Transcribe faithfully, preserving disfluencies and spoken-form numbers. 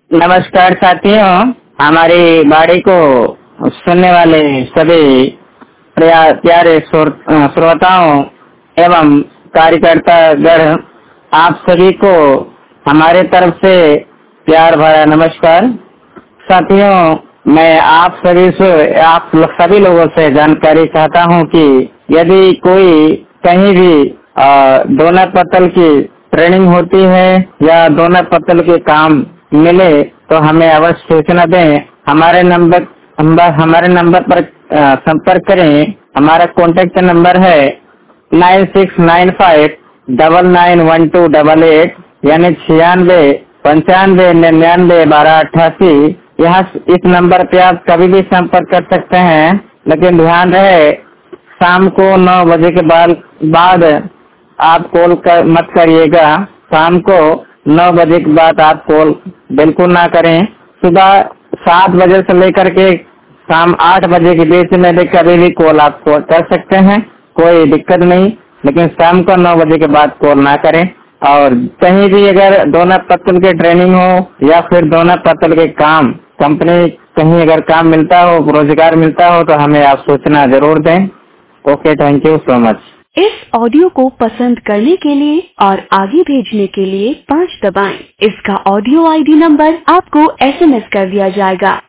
नमस्कार साथियों, हमारी बाड़ी को सुनने वाले सभी प्यारे श्रोताओं एवं कार्यकर्ता गण, आप सभी को हमारे तरफ से प्यार भरा नमस्कार। साथियों, मैं आप सभी से आप सभी लोगों से जानकारी चाहता हूं कि यदि कोई कहीं भी डोनर पत्तल की ट्रेनिंग होती है या डोनर पत्तल के काम मिले तो हमें अवश्य सूचना दें। हमारे नंबर हमारे नंबर पर संपर्क करें। हमारा कॉन्टेक्ट नंबर है nine six nine five double nine one two double eight यानी छियानवे पंचानवे निन्यानवे बारह अट्ठासी। यहाँ इस नंबर पे आप कभी भी संपर्क कर सकते हैं, लेकिन ध्यान रहे शाम को नौ बजे के बाद बाद आप कॉल कर मत करिएगा। शाम को नौ बजे के बाद आप कॉल बिल्कुल ना करें। सुबह सात बजे से लेकर के शाम आठ बजे के बीच में भी कभी भी कॉल आप कर सकते हैं, कोई दिक्कत नहीं, लेकिन शाम को नौ बजे के बाद कॉल ना करें। और कहीं भी अगर डोनर पत्तल की ट्रेनिंग हो या फिर डोनर पत्तल के काम कंपनी कहीं अगर काम मिलता हो, रोजगार मिलता हो तो हमें आप सूचना जरूर दें। Okay, thank you so much. इस ऑडियो को पसंद करने के लिए और आगे भेजने के लिए पाँच दबाएं। इसका ऑडियो आईडी नंबर आपको एसएमएस कर दिया जाएगा।